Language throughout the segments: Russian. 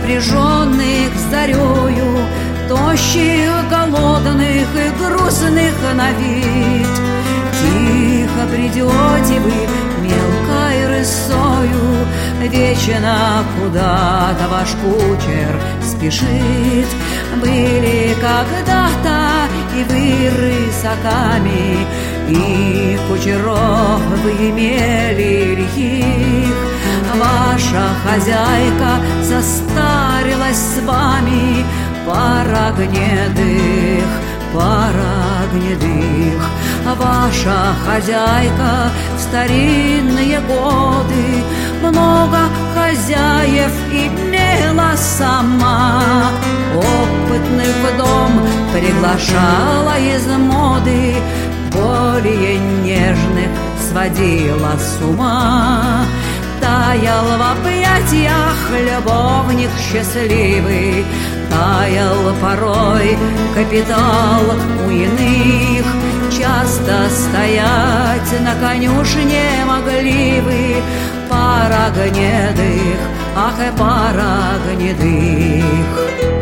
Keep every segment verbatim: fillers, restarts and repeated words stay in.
запряженных зарею, тощих, голодных и грустных на вид. Тихо придете вы мелкой рысою, вечно куда-то ваш кучер спешит. Были когда-то и вы рысаками, и кучеров вы имели лихих. Ваша хозяйка состарилась с вами, пара гнедых, пара гнедых. Ваша хозяйка в старинные годы много хозяев имела сама. Опытных в дом приглашала из моды, более нежных сводила с ума. Таял в объятиях любовник счастливый, таял порой капитал у иных. Часто стоять на конюшне могли вы, пара гнедых, ах и пара гнедых.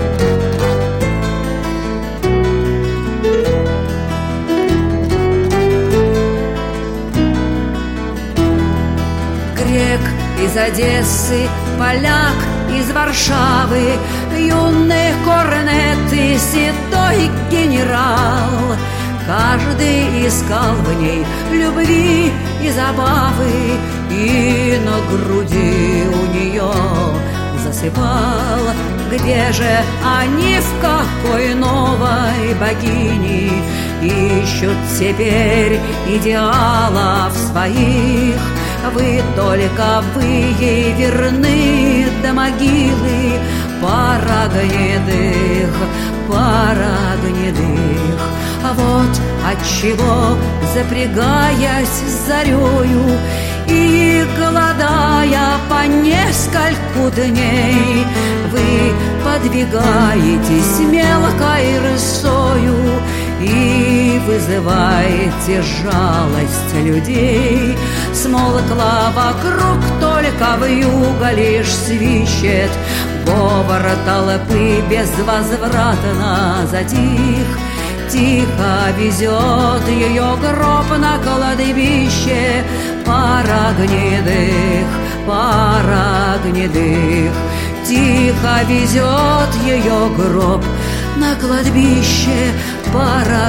Грек из Одессы, поляк из Варшавы, юный корнет и седой генерал. Каждый искал в ней любви и забавы, и на груди у нее засыпал. Где же они, в какой новой богини ищут теперь идеалов своих? Вы только вы ей верны до могилы, пара гнедых, пара гнедых. А вот отчего, запрягаясь зарею и голодая по нескольку дней, вы подвигаетесь мелкой рысою и вызываете жалость людей. Смолкла вокруг, только вьюга лишь свищет, говор толпы безвозвратно затих. Тихо везет ее гроб на кладбище, пара гнедых, пара гнедых. Тихо везет ее гроб на кладбище, пара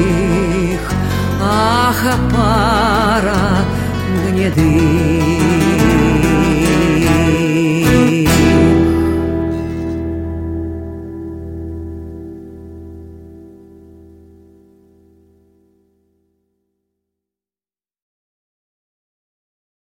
гнедых, ах, пара гнедых.